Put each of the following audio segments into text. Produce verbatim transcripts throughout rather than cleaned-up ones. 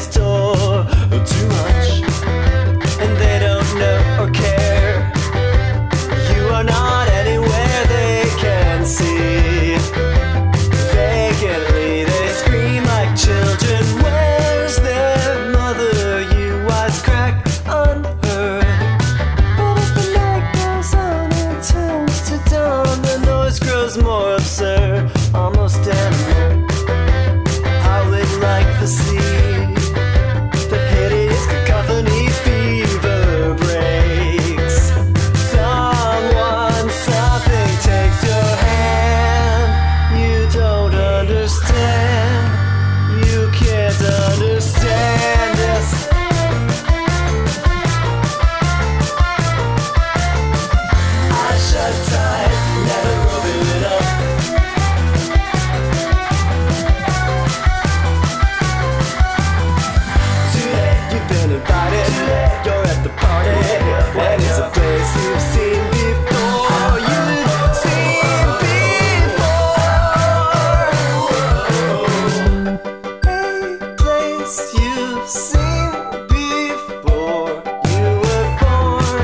next door too much, and they don't know or care. You are not anywhere they can see. Vacantly they scream like children. Where's their mother? You wisecrack unheard. But as the night goes on and turns to dawn, the noise grows more absurd, almost animal, howling like the sea. The hideous cacophony fever breaks. Someone, something takes your hand. You don't understand. You can't understand this. I shut tight, never open it up. Today you've been invited. You're at the party, and it's a place you've seen before. You've seen before. A place you've seen before. You were born.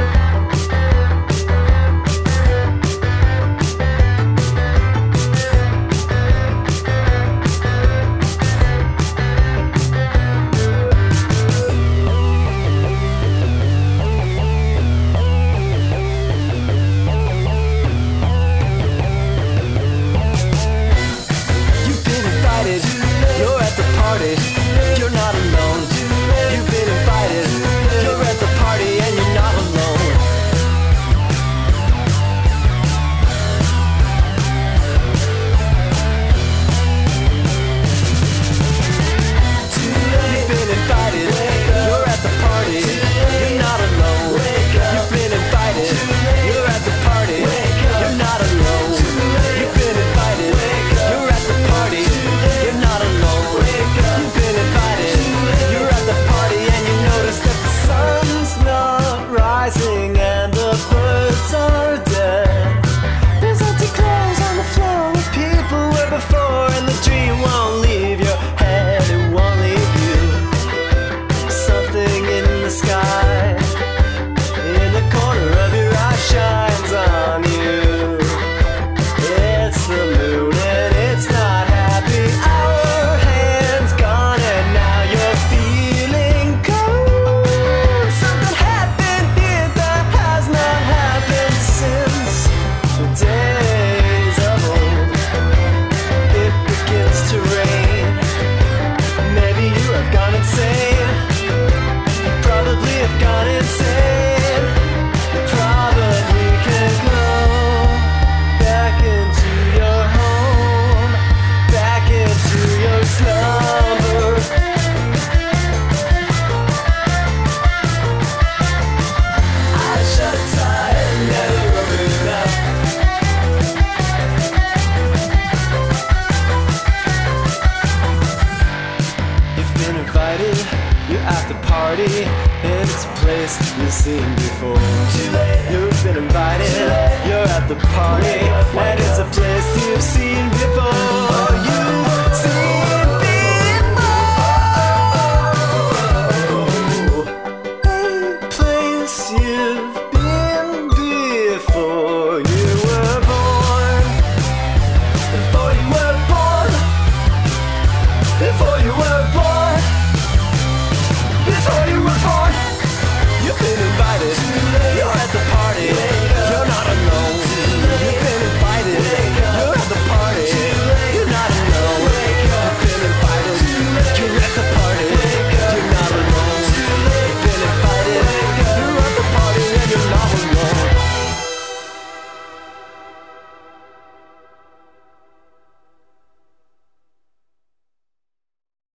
You've been invited, you're at the party, you're not alone. You've been invited, you're at the party and you're not alone. You've been invited, you're at the party, you're not alone. You've been invited, you're at the party, you're not alone. You've been invited, you're at the party, you're not alone. You've been invited, you're at the party and you notice that the sun's not rising and the birds are dead. There's empty clothes on the floor where people were before, and the dream won't leave your head, it won't leave you. Something in the sky, in the corner of your eye, shines on you. It's the moon and it's not happy. Our hands gone and now you're feeling cold. Something happened here that has not happened since the days of old. It begins to rain. Maybe you have gone insane. You probably have gone insane. You probably can go back into your home, back into your slumber. I shut tight, never open it up. You've been invited, you're at the party, and it's a place you've seen before. You've been invited, you're at the party, and it's a place you've seen before.